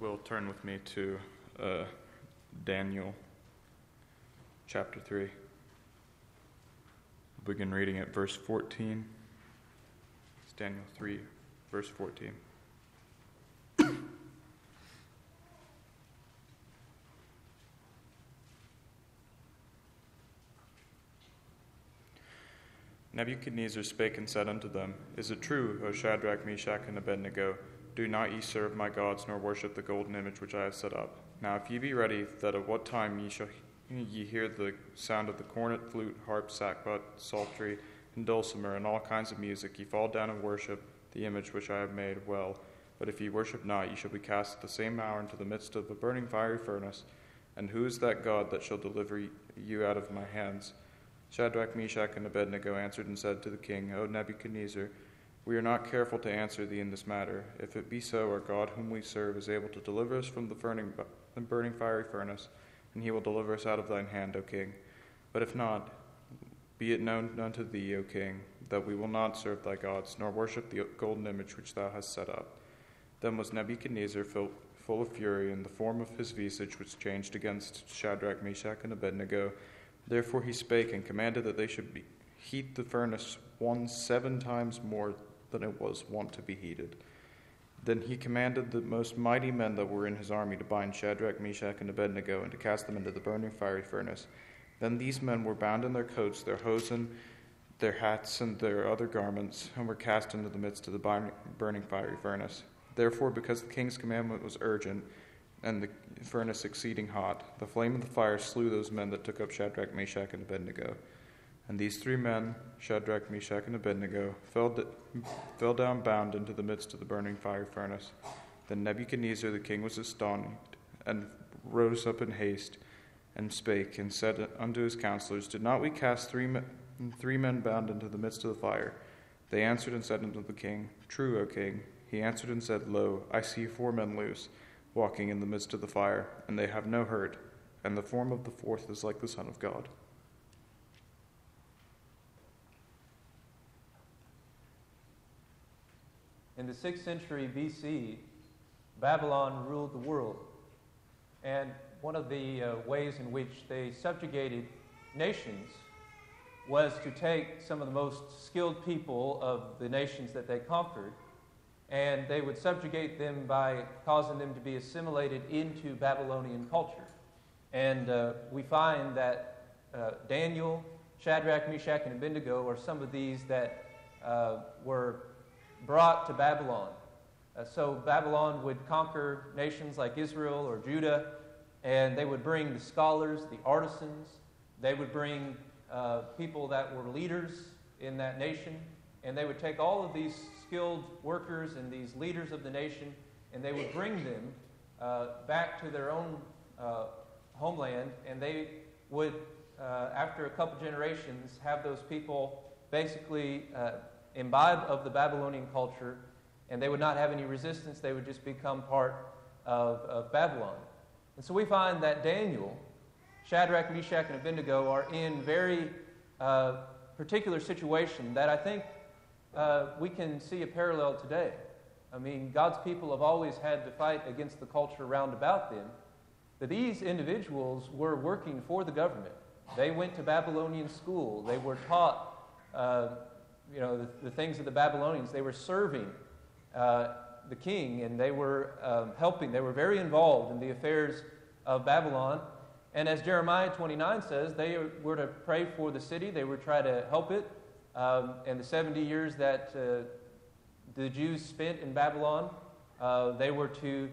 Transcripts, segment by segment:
will, turn with me to Daniel chapter 3. We'll begin reading at verse 14. It's Daniel 3, verse 14. Nebuchadnezzar spake and said unto them, Is it true, O Shadrach, Meshach, and Abednego? Do not ye serve my gods, nor worship the golden image which I have set up. Now if ye be ready, that at what time ye hear the sound of the cornet, flute, harp, sackbut, psaltery, and dulcimer, and all kinds of music, ye fall down and worship the image which I have made, well. But if ye worship not, ye shall be cast at the same hour into the midst of the burning fiery furnace. And who is that God that shall deliver you out of my hands? Shadrach, Meshach, and Abednego answered and said to the king, O Nebuchadnezzar, we are not careful to answer thee in this matter. If it be so, our God whom we serve is able to deliver us from the burning fiery furnace, and he will deliver us out of thine hand, O king. But if not, be it known unto thee, O king, that we will not serve thy gods, nor worship the golden image which thou hast set up. Then was Nebuchadnezzar full of fury, and the form of his visage was changed against Shadrach, Meshach, and Abednego. Therefore he spake and commanded that they should heat the furnace 7 times more than it was wont to be heated. Then he commanded the most mighty men that were in his army to bind Shadrach, Meshach, and Abednego, and to cast them into the burning fiery furnace. Then these men were bound in their coats, their hosen, their hats, and their other garments, and were cast into the midst of the burning fiery furnace. Therefore, because the king's commandment was urgent, and the furnace exceeding hot, the flame of the fire slew those men that took up Shadrach, Meshach, and Abednego. And these 3 men, Shadrach, Meshach, and Abednego, fell down bound into the midst of the burning fire furnace. Then Nebuchadnezzar the king was astonished, and rose up in haste, and spake, and said unto his counselors, Did not we cast 3 men bound into the midst of the fire? They answered and said unto the king, True, O king. He answered and said, Lo, I see 4 men loose, walking in the midst of the fire, and they have no hurt, and the form of the 4th is like the Son of God. In the 6th century BC, Babylon ruled the world. And one of the ways in which they subjugated nations was to take some of the most skilled people of the nations that they conquered, and they would subjugate them by causing them to be assimilated into Babylonian culture. And we find that Daniel, Shadrach, Meshach, and Abednego are some of these that were brought to Babylon. So Babylon would conquer nations like Israel or Judah, and they would bring the scholars, the artisans. They would bring people that were leaders in that nation, and they would take all of these skilled workers and these leaders of the nation, and they would bring them back to their own homeland, and they would, after a couple generations, have those people basically imbibe of the Babylonian culture, and they would not have any resistance. They would just become part of Babylon. And so we find that Daniel, Shadrach, Meshach, and Abednego are in very particular situation that I think we can see a parallel today. I mean, God's people have always had to fight against the culture round about them, but these individuals were working for the government. They went to Babylonian school. They were taught the things of the Babylonians. They were serving the king, and they were helping. They were very involved in the affairs of Babylon. And as Jeremiah 29 says, they were to pray for the city. They were to try to help it. And the 70 years that the Jews spent in Babylon, they were to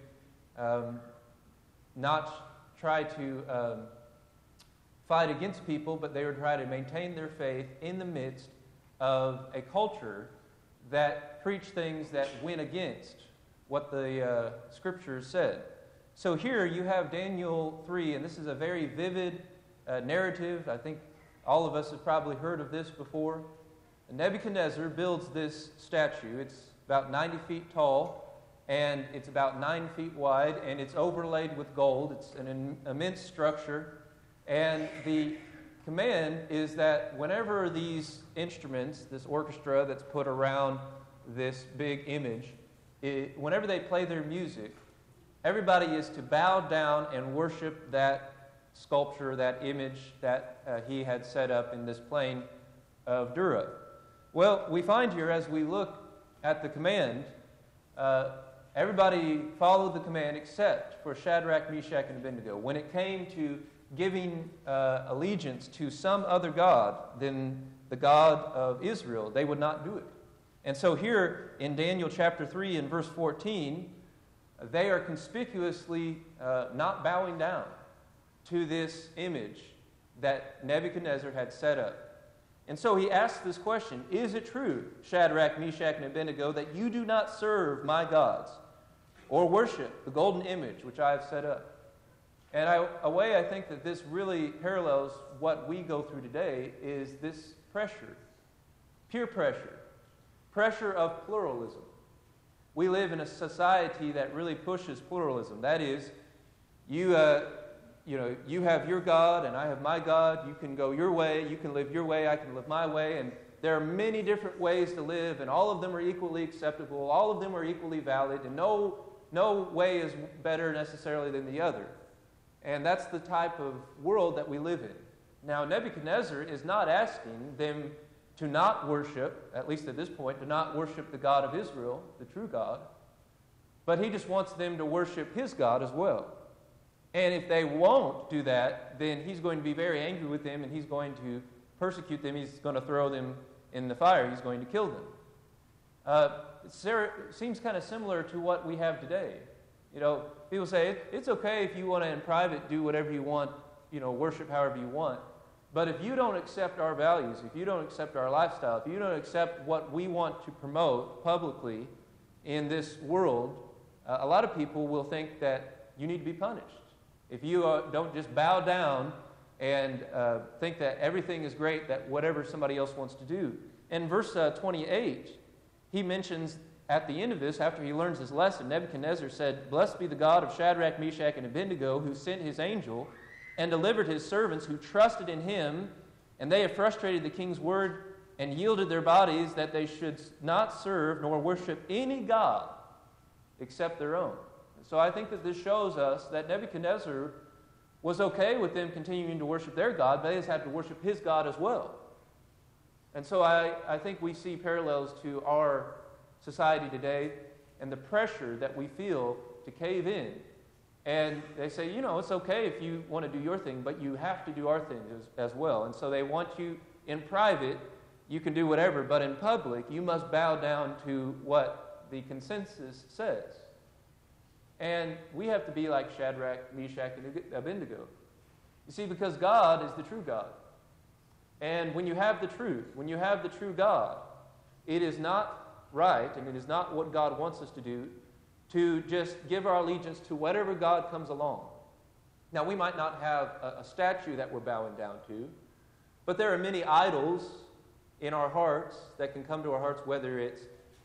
not try to fight against people, but they were to try to maintain their faith in the midst of a culture that preached things that went against what the Scriptures said. So here you have Daniel 3, and this is a very vivid narrative. I think all of us have probably heard of this before. Nebuchadnezzar builds this statue. It's about 90 feet tall, and it's about 9 feet wide, and it's overlaid with gold. It's an immense structure, and the command is that whenever these instruments, this orchestra that's put around this big image, whenever they play their music, everybody is to bow down and worship that sculpture, that image that he had set up in this plain of Dura. Well, we find here as we look at the command, everybody followed the command except for Shadrach, Meshach, and Abednego. When it came to giving allegiance to some other god than the God of Israel, they would not do it. And so here in Daniel chapter 3 and verse 14, they are conspicuously not bowing down to this image that Nebuchadnezzar had set up. And so he asks this question, is it true, Shadrach, Meshach, and Abednego, that you do not serve my gods or worship the golden image which I have set up? And a way I think that this really parallels what we go through today is this pressure, peer pressure of pluralism. We live in a society that really pushes pluralism. That is, you have your God and I have my God. You can go your way, you can live your way, I can live my way. And there are many different ways to live, and all of them are equally acceptable. All of them are equally valid, and no way is better necessarily than the other. And that's the type of world that we live in. Now, Nebuchadnezzar is not asking them to not worship, at least at this point, to not worship the God of Israel, the true God, but he just wants them to worship his God as well. And if they won't do that, then he's going to be very angry with them, and he's going to persecute them. He's going to throw them in the fire. He's going to kill them. It seems kind of similar to what we have today. People say, it's okay if you want to in private do whatever you want, worship however you want. But if you don't accept our values, if you don't accept our lifestyle, if you don't accept what we want to promote publicly in this world, a lot of people will think that you need to be punished. If you don't just bow down and think that everything is great, that whatever somebody else wants to do. In verse 28, he mentions at the end of this, after he learns his lesson, Nebuchadnezzar said, "Blessed be the God of Shadrach, Meshach, and Abednego, who sent his angel and delivered his servants who trusted in him, and they have frustrated the king's word and yielded their bodies that they should not serve nor worship any god except their own." And so I think that this shows us that Nebuchadnezzar was okay with them continuing to worship their God, but they just had to worship his God as well. And so I think we see parallels to our society today and the pressure that we feel to cave in. And they say, it's okay if you want to do your thing, but you have to do our thing as well. And so they want you in private, you can do whatever, but in public, you must bow down to what the consensus says. And we have to be like Shadrach, Meshach, and Abednego. You see, because God is the true God. And when you have the truth, when you have the true God, it is not right, and it is not what God wants us to do, to just give our allegiance to whatever God comes along. Now, we might not have a statue that we're bowing down to, but there are many idols in our hearts that can come to our hearts, whether it's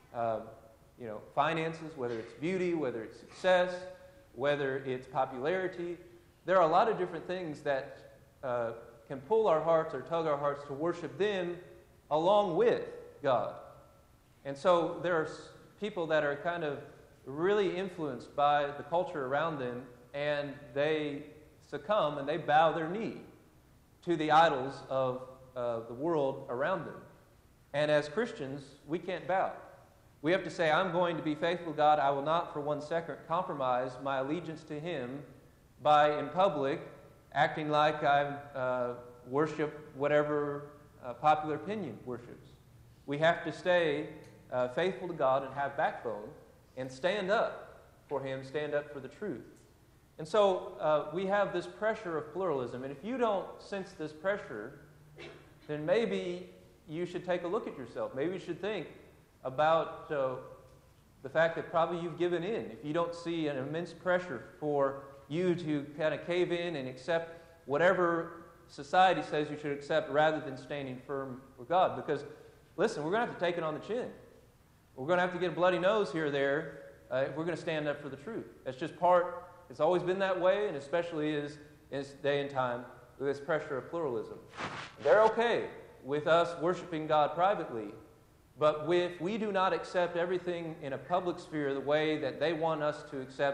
finances, whether it's beauty, whether it's success, whether it's popularity. There are a lot of different things that can pull our hearts or tug our hearts to worship them along with God. And so there are people that are kind of really influenced by the culture around them, and they succumb and they bow their knee to the idols of the world around them. And as Christians, we can't bow. We have to say, I'm going to be faithful to God. I will not for 1 second compromise my allegiance to him by, in public, acting like I worship whatever popular opinion worships. We have to stay faithful to God and have backbone and stand up for him, stand up for the truth. And so we have this pressure of pluralism. And if you don't sense this pressure, then maybe you should take a look at yourself. Maybe you should think about the fact that probably you've given in. If you don't see an immense pressure for you to kind of cave in and accept whatever society says you should accept rather than standing firm for God. Because, listen, we're going to have to take it on the chin. We're going to have to get a bloody nose here or there if we're going to stand up for the truth. That's just part, it's always been that way, and especially in this day and time with this pressure of pluralism. They're okay with us worshiping God privately, but if we do not accept everything in a public sphere the way that they want us to accept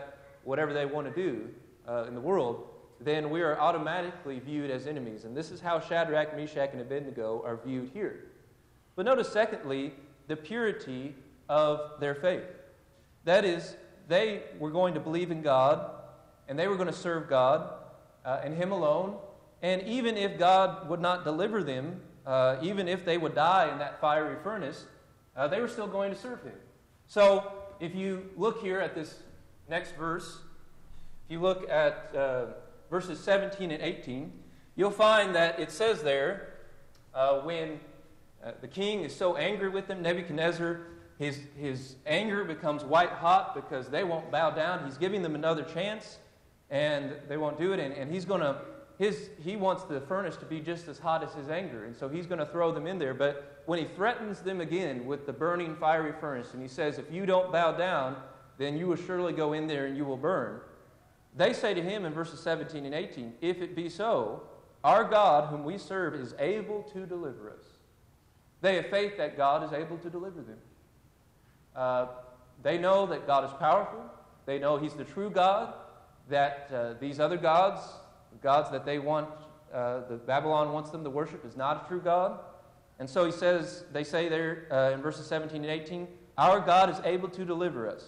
whatever they want to do in the world, then we are automatically viewed as enemies. And this is how Shadrach, Meshach, and Abednego are viewed here. But notice, secondly, the purity of their faith. That is, they were going to believe in God, and they were going to serve God and Him alone. And even if God would not deliver them, even if they would die in that fiery furnace, they were still going to serve Him. So, if you look here at this next verse, if you look at verses 17 and 18, you'll find that it says there, when the king is so angry with them, Nebuchadnezzar, his anger becomes white hot because they won't bow down. He's giving them another chance, and they won't do it. And he wants the furnace to be just as hot as his anger, and so he's going to throw them in there. But when he threatens them again with the burning fiery furnace, and he says, if you don't bow down, then you will surely go in there and you will burn. They say to him in verses 17 and 18, if it be so, our God whom we serve is able to deliver us. They have faith that God is able to deliver them. They know that God is powerful. They know He's the true God, that these other gods that they want, the Babylon wants them to worship, is not a true God. And so they say there in verses 17 and 18, our God is able to deliver us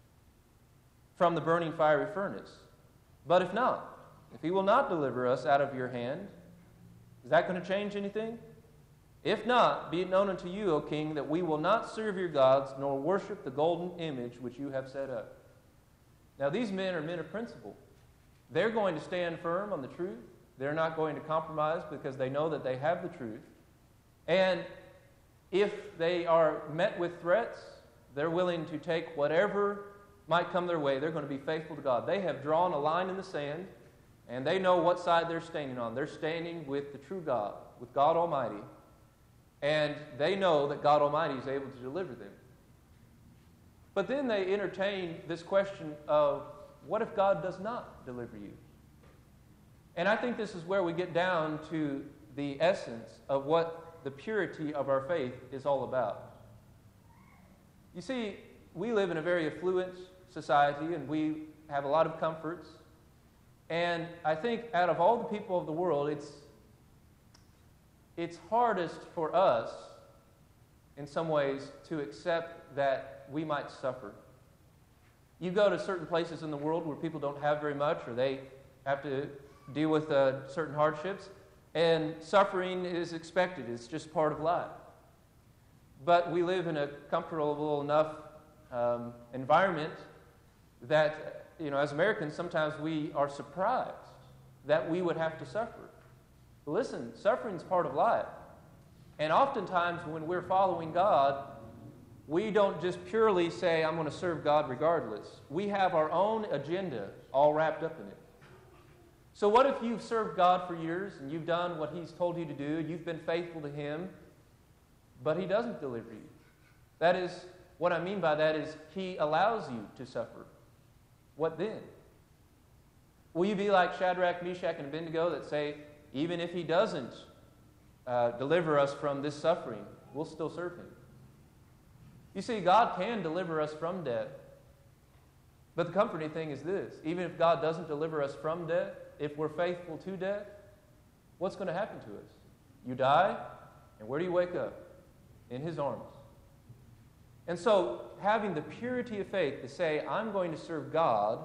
from the burning fiery furnace. But if not, if He will not deliver us out of your hand, is that going to change anything? If not, be it known unto you, O king, that we will not serve your gods, nor worship the golden image which you have set up. Now, these men are men of principle. They're going to stand firm on the truth. They're not going to compromise because they know that they have the truth. And if they are met with threats, they're willing to take whatever might come their way. They're going to be faithful to God. They have drawn a line in the sand, and they know what side they're standing on. They're standing with the true God, with God Almighty, and they know that God Almighty is able to deliver them. But then they entertain this question of, what if God does not deliver you? And I think this is where we get down to the essence of what the purity of our faith is all about. You see, we live in a very affluent society, and we have a lot of comforts. And I think out of all the people of the world, it's hardest for us, in some ways, to accept that we might suffer. You go to certain places in the world where people don't have very much, or they have to deal with certain hardships, and suffering is expected. It's just part of life. But we live in a comfortable enough environment that, as Americans, sometimes we are surprised that we would have to suffer. But listen, suffering is part of life. And oftentimes when we're following God, we don't just purely say, I'm going to serve God regardless. We have our own agenda all wrapped up in it. So what if you've served God for years and you've done what He's told you to do, you've been faithful to Him, but He doesn't deliver you? That is, what I mean by that is He allows you to suffer. What then? Will you be like Shadrach, Meshach, and Abednego that say, even if He doesn't deliver us from this suffering, we'll still serve Him? You see, God can deliver us from death. But the comforting thing is this: even if God doesn't deliver us from death, if we're faithful to death, what's going to happen to us? You die, and where do you wake up? In His arms. And so, having the purity of faith to say, I'm going to serve God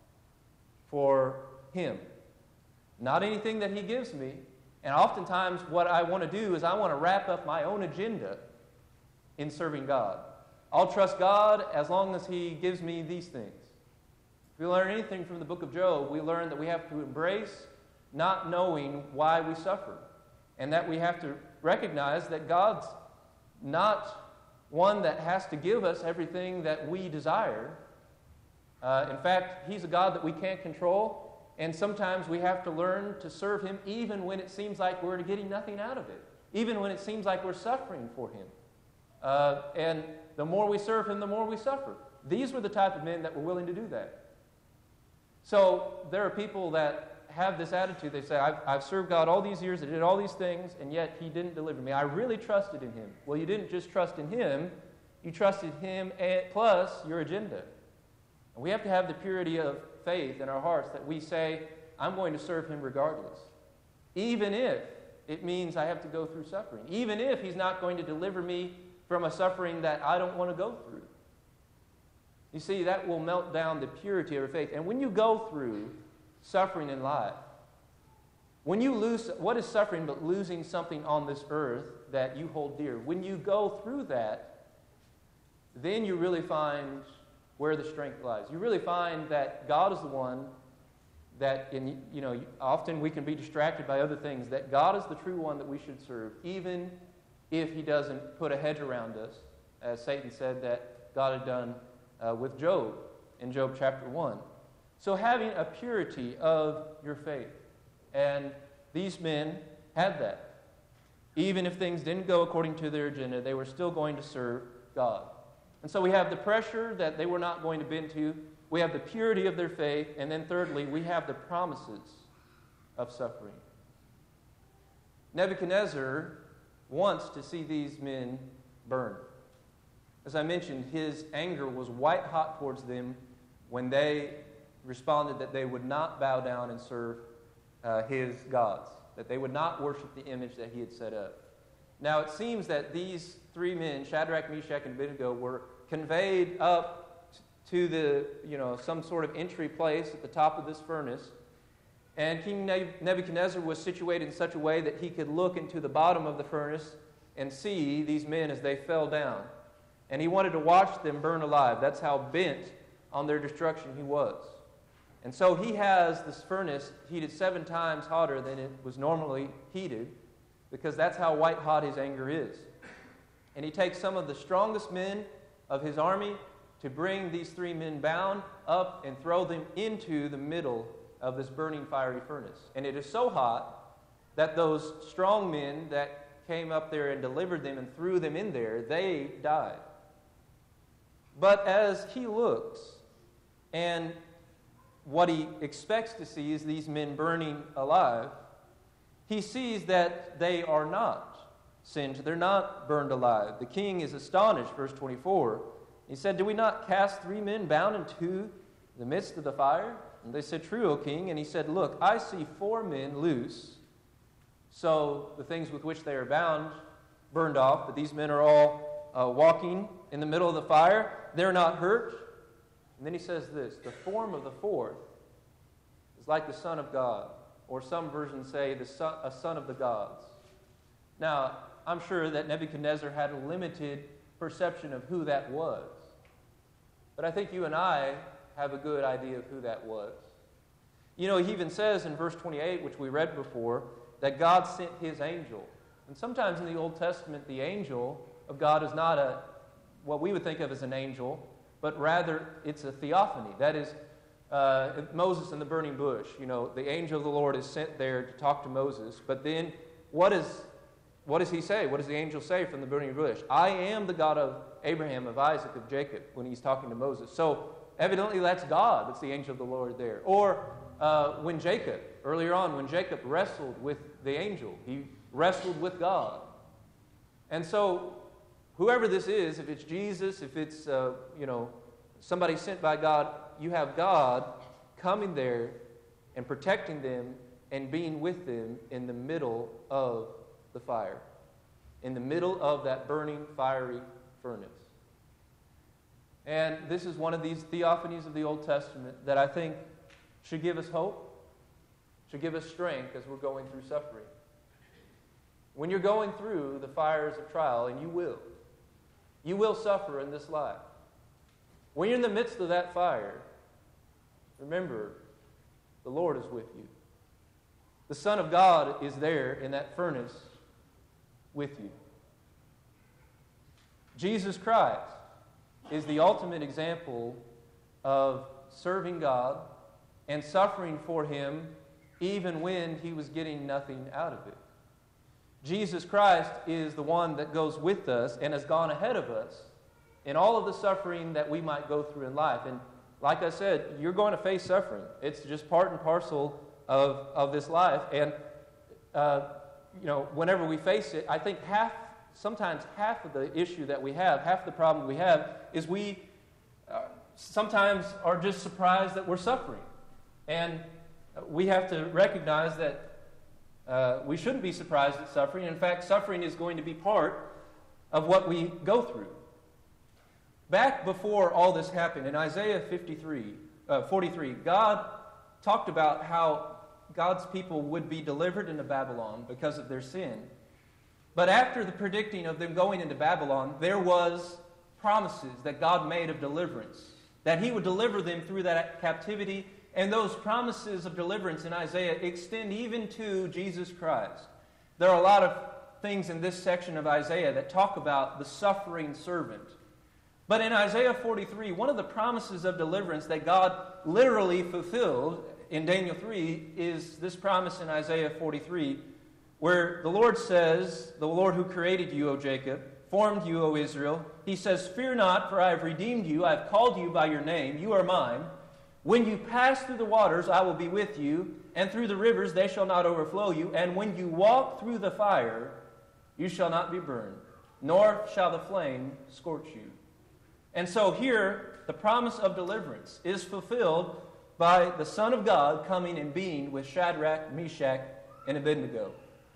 for Him, not anything that He gives me. And oftentimes what I want to do is I want to wrap up my own agenda in serving God. I'll trust God as long as He gives me these things. If we learn anything from the book of Job, we learn that we have to embrace not knowing why we suffer, and that we have to recognize that God's not one that has to give us everything that we desire. In fact, He's a God that we can't control, and sometimes we have to learn to serve Him even when it seems like we're getting nothing out of it, even when it seems like we're suffering for Him. And the more we serve Him, the more we suffer. These were the type of men that were willing to do that. So there are people that have this attitude. They say, I've served God all these years, I did all these things, and yet He didn't deliver me. I really trusted in Him. Well, you didn't just trust in Him, you trusted Him plus your agenda. And we have to have the purity of faith in our hearts that we say, I'm going to serve him regardless. Even if it means I have to go through suffering. Even if he's not going to deliver me from a suffering that I don't want to go through. You see, that will melt down the purity of our faith. And when you go through suffering in life, when you lose, what is suffering but losing something on this earth that you hold dear? When you go through that, then you really find where the strength lies. You really find that God is the one that, often we can be distracted by other things, that God is the true one that we should serve, even if he doesn't put a hedge around us, as Satan said that God had done with Job in Job chapter 1. So having a purity of your faith. And these men had that. Even if things didn't go according to their agenda, they were still going to serve God. And so we have the pressure that they were not going to bend to. We have the purity of their faith. And then thirdly, we have the promises of suffering. Nebuchadnezzar wants to see these men burned. As I mentioned, his anger was white hot towards them when they responded that they would not bow down and serve his gods, that they would not worship the image that he had set up. Now it seems that these three men, Shadrach, Meshach, and Abednego, were conveyed up to the, some sort of entry place at the top of this furnace. And King Nebuchadnezzar was situated in such a way that he could look into the bottom of the furnace and see these men as they fell down. And he wanted to watch them burn alive. That's how bent on their destruction he was. And so he has this furnace heated 7 times hotter than it was normally heated, because that's how white hot his anger is. And he takes some of the strongest men of his army to bring these 3 men bound up and throw them into the middle of this burning fiery furnace. And it is so hot that those strong men that came up there and delivered them and threw them in there, they died. But as he looks, and what he expects to see is these men burning alive, he sees that they are not singed. They're not burned alive. The king is astonished, verse 24. He said, "Do we not cast 3 men bound into the midst of the fire?" And they said, "True, O king." And he said, "Look, I see 4 men loose." So the things with which they are bound burned off, but these men are all walking in the middle of the fire. They're not hurt. And then he says this, "The form of the 4th is like the Son of God," or some versions say a son of the gods. Now, I'm sure that Nebuchadnezzar had a limited perception of who that was. But I think you and I have a good idea of who that was. He even says in verse 28, which we read before, that God sent his angel. And sometimes in the Old Testament, the angel of God is not what we would think of as an angel, but rather it's a theophany. That is, Moses in the burning bush. The angel of the Lord is sent there to talk to Moses. But then what does he say? What does the angel say from the burning bush? "I am the God of Abraham, of Isaac, of Jacob," when he's talking to Moses. So evidently that's God. That's the angel of the Lord there. Or when Jacob, earlier on, when Jacob wrestled with the angel, he wrestled with God. And so whoever this is, if it's Jesus, if it's somebody sent by God, you have God coming there and protecting them and being with them in the middle of the fire, in the middle of that burning fiery furnace. And this is one of these theophanies of the Old Testament that I think should give us hope, should give us strength as we're going through suffering. When you're going through the fires of trial, and you will suffer in this life. When you're in the midst of that fire, remember, the Lord is with you. The Son of God is there in that furnace with you. Jesus Christ is the ultimate example of serving God and suffering for him even when he was getting nothing out of it. Jesus Christ is the one that goes with us and has gone ahead of us in all of the suffering that we might go through in life. And like I said, you're going to face suffering. It's just part and parcel of this life. And, whenever we face it, I think sometimes half of the issue that we have, half the problem we have, is we sometimes are just surprised that we're suffering. And we have to recognize that we shouldn't be surprised at suffering. In fact, suffering is going to be part of what we go through. Back before all this happened, in Isaiah 43, God talked about how God's people would be delivered into Babylon because of their sin. But after the predicting of them going into Babylon, there was promises that God made of deliverance, that He would deliver them through that captivity. And those promises of deliverance in Isaiah extend even to Jesus Christ. There are a lot of things in this section of Isaiah that talk about the suffering servant. But in Isaiah 43, one of the promises of deliverance that God literally fulfilled in Daniel 3 is this promise in Isaiah 43, where the Lord says, the Lord who created you, O Jacob, formed you, O Israel, He says, "Fear not, for I have redeemed you. I have called you by your name. You are mine. When you pass through the waters, I will be with you, and through the rivers they shall not overflow you. And when you walk through the fire, you shall not be burned, nor shall the flame scorch you." And so here, the promise of deliverance is fulfilled by the Son of God coming and being with Shadrach, Meshach, and Abednego.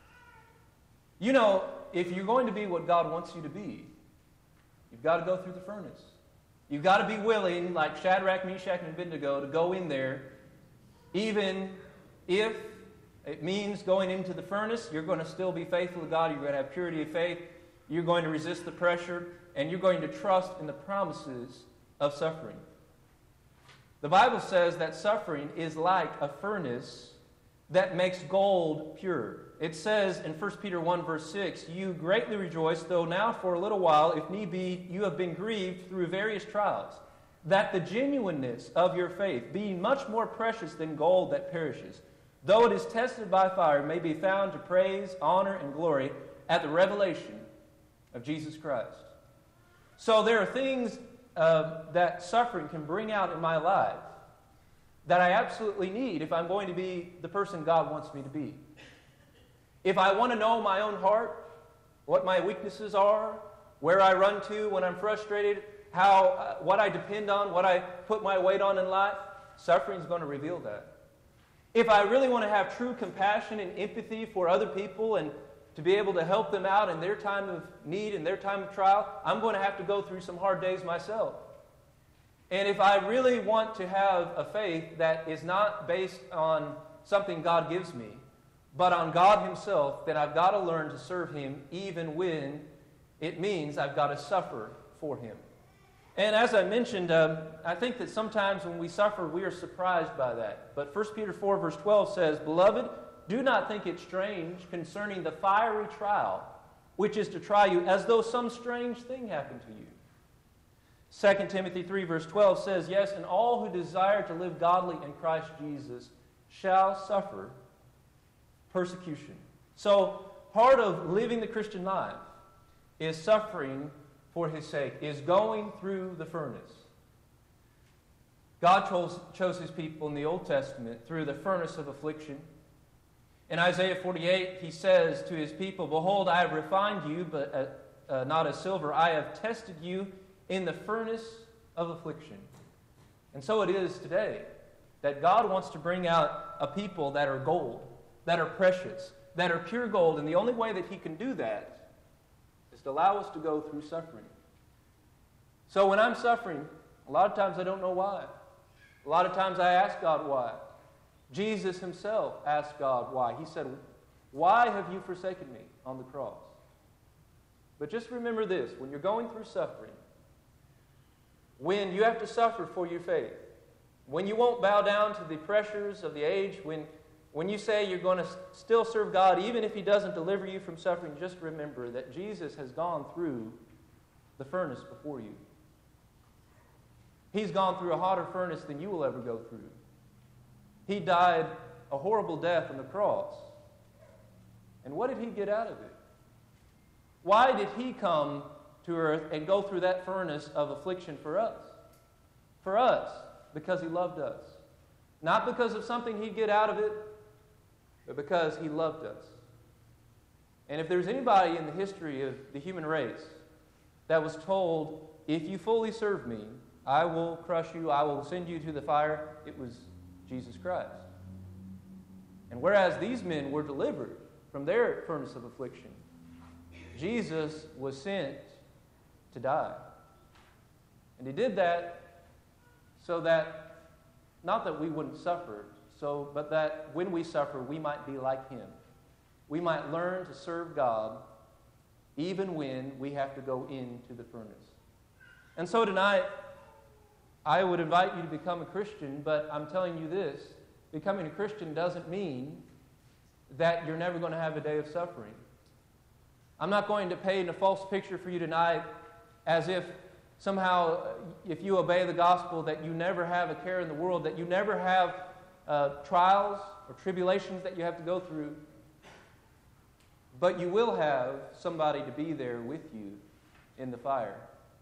You know, if you're going to be what God wants you to be, you've got to go through the furnace. You've got to be willing, like Shadrach, Meshach, and Abednego, to go in there, even if it means going into the furnace. You're going to still be faithful to God. You're going to have purity of faith. You're going to resist the pressure, and you're going to trust in the promises of suffering. The Bible says that suffering is like a furnace that makes gold pure. It says in 1 Peter 1, verse 6, "You greatly rejoice, though now for a little while, if need be, you have been grieved through various trials, that the genuineness of your faith, being much more precious than gold that perishes, though it is tested by fire, may be found to praise, honor, and glory at the revelation of Jesus Christ." So there are things that suffering can bring out in my life that I absolutely need if I'm going to be the person God wants me to be. If I want to know my own heart, what my weaknesses are, where I run to when I'm frustrated, what I depend on, what I put my weight on in life, suffering is going to reveal that. If I really want to have true compassion and empathy for other people and to be able to help them out in their time of need and their time of trial, I'm going to have to go through some hard days myself. And if I really want to have a faith that is not based on something God gives me, but on God Himself, then I've got to learn to serve Him even when it means I've got to suffer for Him. And as I mentioned, I think that sometimes when we suffer, we are surprised by that. But 1 Peter 4, verse 12 says, "Beloved, do not think it strange concerning the fiery trial, which is to try you, as though some strange thing happened to you." 2 Timothy 3, verse 12 says, "Yes, and all who desire to live godly in Christ Jesus shall suffer persecution." So, part of living the Christian life is suffering for His sake, is going through the furnace. God chose His people in the Old Testament through the furnace of affliction. In Isaiah 48, He says to His people, "Behold, I have refined you, but not as silver. I have tested you in the furnace of affliction." And so it is today that God wants to bring out a people that are gold, that are precious, that are pure gold. And the only way that He can do that is to allow us to go through suffering. So when I'm suffering, a lot of times I don't know why. A lot of times I ask God why. Jesus Himself asked God why. He said, "Why have you forsaken me?" on the cross. But just remember this, when you're going through suffering, when you have to suffer for your faith, when you won't bow down to the pressures of the age, when you say you're going to still serve God, even if He doesn't deliver you from suffering, just remember that Jesus has gone through the furnace before you. He's gone through a hotter furnace than you will ever go through. He died a horrible death on the cross. And what did He get out of it? Why did He come to earth and go through that furnace of affliction for us? For us, because He loved us. Not because of something He'd get out of it, but because He loved us. And if there's anybody in the history of the human race that was told, "If you fully serve me, I will crush you, I will send you to the fire," it was Jesus Christ. And whereas these men were delivered from their furnace of affliction, Jesus was sent to die. And he did that so that, not that we wouldn't suffer, but that when we suffer, we might be like him. We might learn to serve God even when we have to go into the furnace. And so tonight, I would invite you to become a Christian, but I'm telling you this, becoming a Christian doesn't mean that you're never going to have a day of suffering. I'm not going to paint a false picture for you tonight as if somehow, if you obey the gospel, that you never have a care in the world, that you never have trials or tribulations that you have to go through. But you will have somebody to be there with you in the fire.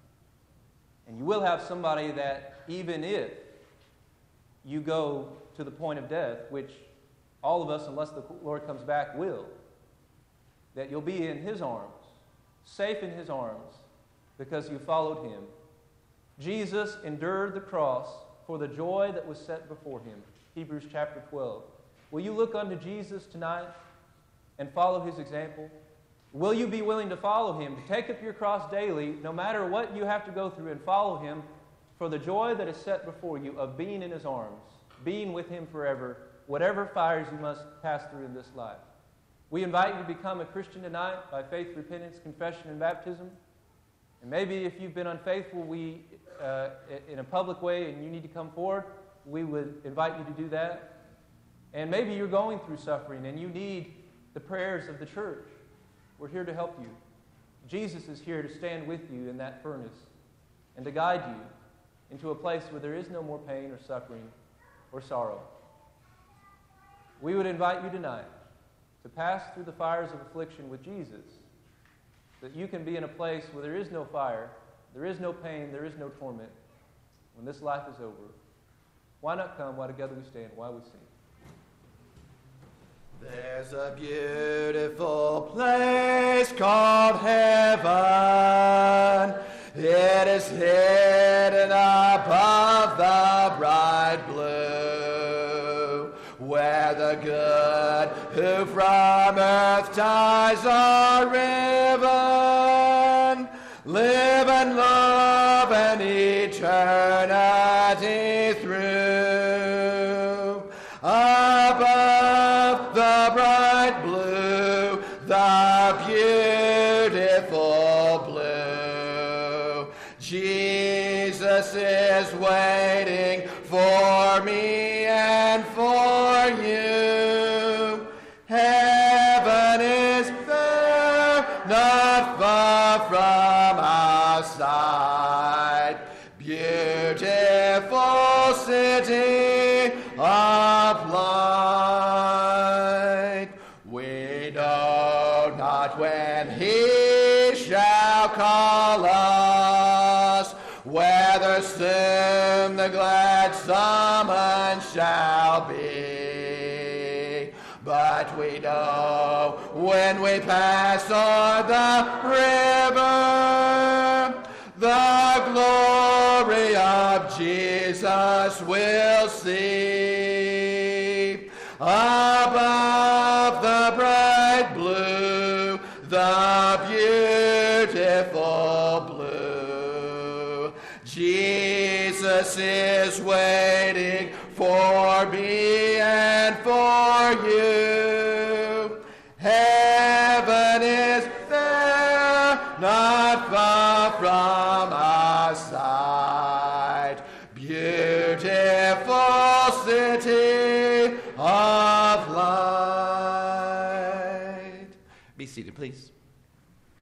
And you will have somebody that, even if you go to the point of death, which all of us, unless the Lord comes back, will, that you'll be in his arms, safe in his arms, because you followed him. Jesus endured the cross for the joy that was set before him. Hebrews chapter 12. Will you look unto Jesus tonight and follow his example? Will you be willing to follow him, to take up your cross daily, no matter what you have to go through, and follow him for the joy that is set before you of being in his arms, being with him forever, whatever fires you must pass through in this life? We invite you to become a Christian tonight by faith, repentance, confession, and baptism. And maybe if you've been unfaithful in a public way and you need to come forward, we would invite you to do that. And maybe you're going through suffering and you need the prayers of the church. We're here to help you. Jesus is here to stand with you in that furnace and to guide you into a place where there is no more pain or suffering or sorrow. We would invite you tonight to pass through the fires of affliction with Jesus, so that you can be in a place where there is no fire, there is no pain, there is no torment when this life is over. Why not come while together we stand, while we sing? There's a beautiful place called heaven. It is hidden above the bright blue, where the good who from earth ties are riven, live and love an eternity through. Above the bright blue, the beautiful blue, Jesus is waiting for me and for you. Heaven is there, not far from our side. Beautiful city of light. We know not when he shall call us, whether soon the glad summons shall be. But we know when we pass o'er the river, the glory of Jesus we'll see. Above the bright blue, the beautiful blue, Jesus is waiting for me and for you. Heaven is there, not far from our side. Beautiful city of light. Be seated, please.